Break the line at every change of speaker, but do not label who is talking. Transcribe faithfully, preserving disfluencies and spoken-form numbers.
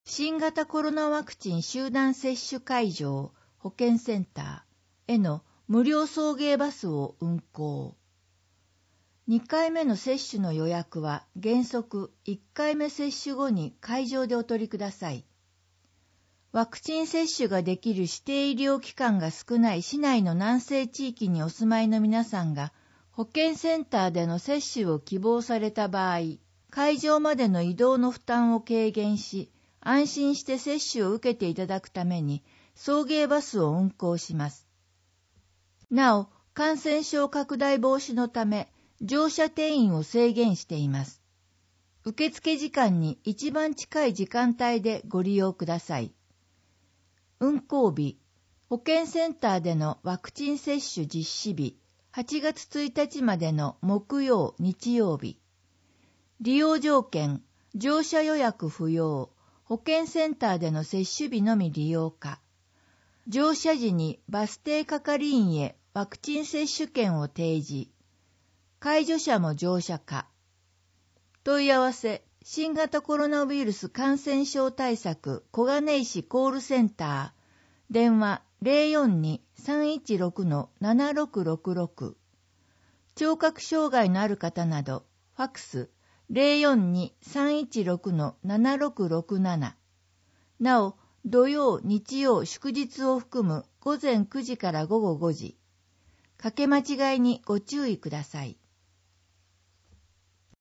新型コロナワクチン集団接種会場保健センターへの無料送迎バスを運行。にかいめの接種の予約は原則いっかいめ接種後に会場でお取りください。ワクチン接種ができる指定医療機関が少ない市内の南西地域にお住まいの皆さんが保健センターでの接種を希望された場合、会場までの移動の負担を軽減し、安心して接種を受けていただくために送迎バスを運行します。なお、感染症拡大防止のため、乗車定員を制限しています。受付時間に一番近い時間帯でご利用ください。運行日、保健センターでのワクチン接種実施日、はちがつついたちまでの木曜、日曜日。利用条件、乗車予約不要、保健センターでの接種日のみ利用可。乗車時にバス停係員へワクチン接種券を提示。介助者も乗車可。問い合わせ、新型コロナウイルス感染症対策小金井市コールセンター、電話 ゼロよんに さんいちろく ななろくろくろく。聴覚障害のある方など、ファクス ゼロよんに さんいちろく ななろくろくなな。なお、土曜、日曜、祝日を含むごぜんくじからごごごじ。かけ間違いにご注意ください。